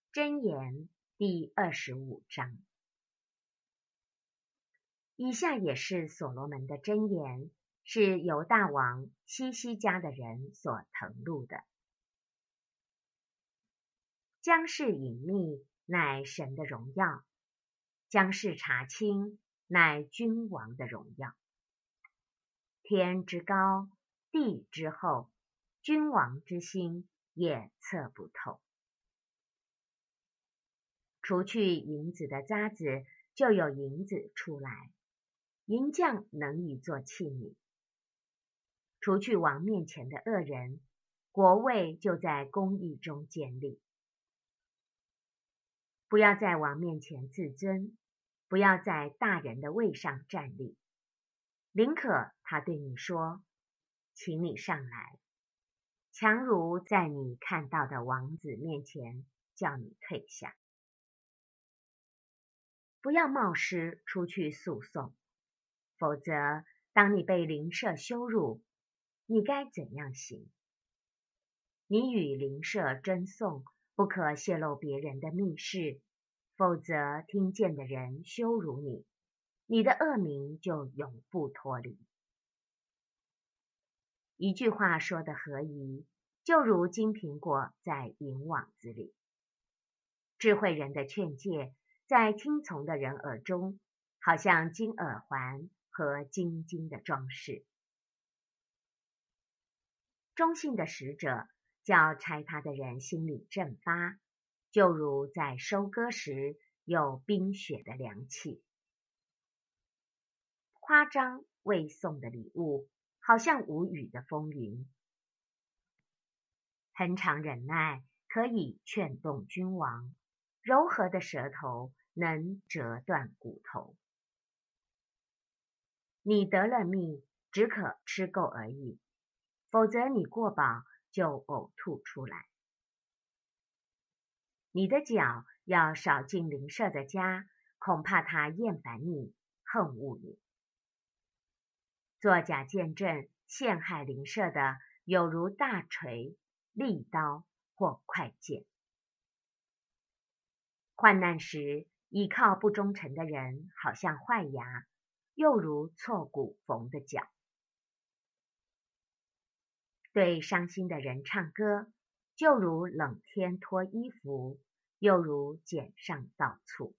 箴言第25章。以下也是所罗门的箴言，是犹大王希西家的人所誊录的。将事隐秘，乃神的荣耀；将事查清，乃君王的荣耀。天之高，地之厚，君王之心也测不透。除去银子的渣子，就有银子出来，银匠能以做器皿。除去王面前的恶人，国位就在公义中建立。不要在王面前自尊，不要在大人的位上站立。宁可他对你说，请你上来，强如在你看到的王子面前叫你退下。不要冒失出去诉讼，否则当你被邻舍羞辱，你该怎样行？你与邻舍争讼，不可泄露别人的密事，否则听见的人羞辱你，你的恶名就永不脱离。一句话说得合宜，就如金苹果在银网子里。智慧人的劝诫，在听从的人耳中，好像金耳环和金金的装饰。忠信的使者叫差他的人心里振发，就如在收割时有冰雪的凉气。夸张未送的礼物，好像无雨的风云。恒常忍耐可以劝动君王，柔和的舌头能折断骨头。你得了蜜，只可吃够而已，否则你过饱就呕吐出来。你的脚要少进邻舍的家，恐怕他厌烦你，恨恶你。作假见证陷害邻舍的，有如大锤、利刀或快剑。患难时倚靠不忠诚的人，好像坏牙，又如挫骨缝的脚。对伤心的人唱歌，就如冷天脱衣服，又如碱上倒醋。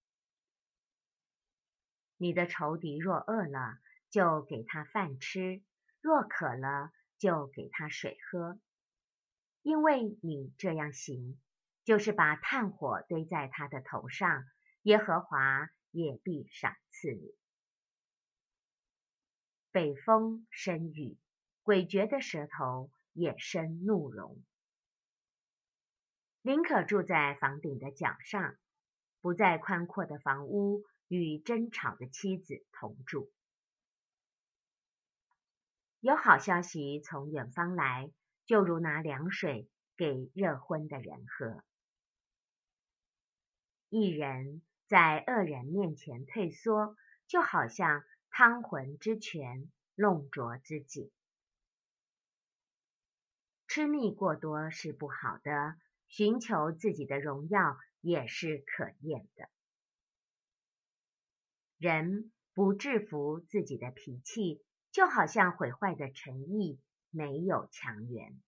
你的仇敌若饿了，就给他饭吃；若渴了，就给他水喝。因为你这样行，就是把炭火堆在他的头上，耶和华也必赏赐你。北风生雨，诡谲的舌头也生怒容。宁可住在房顶的角上，不在宽阔的房屋与争吵的妻子同住。有好消息从远方来，就如拿凉水给热昏的人喝。一人在恶人面前退缩，就好像汤浑之泉，弄浊之井。吃蜜过多是不好的，寻求自己的荣耀也是可厌的。人不制服自己的脾气，就好像毁坏的城邑，没有强援。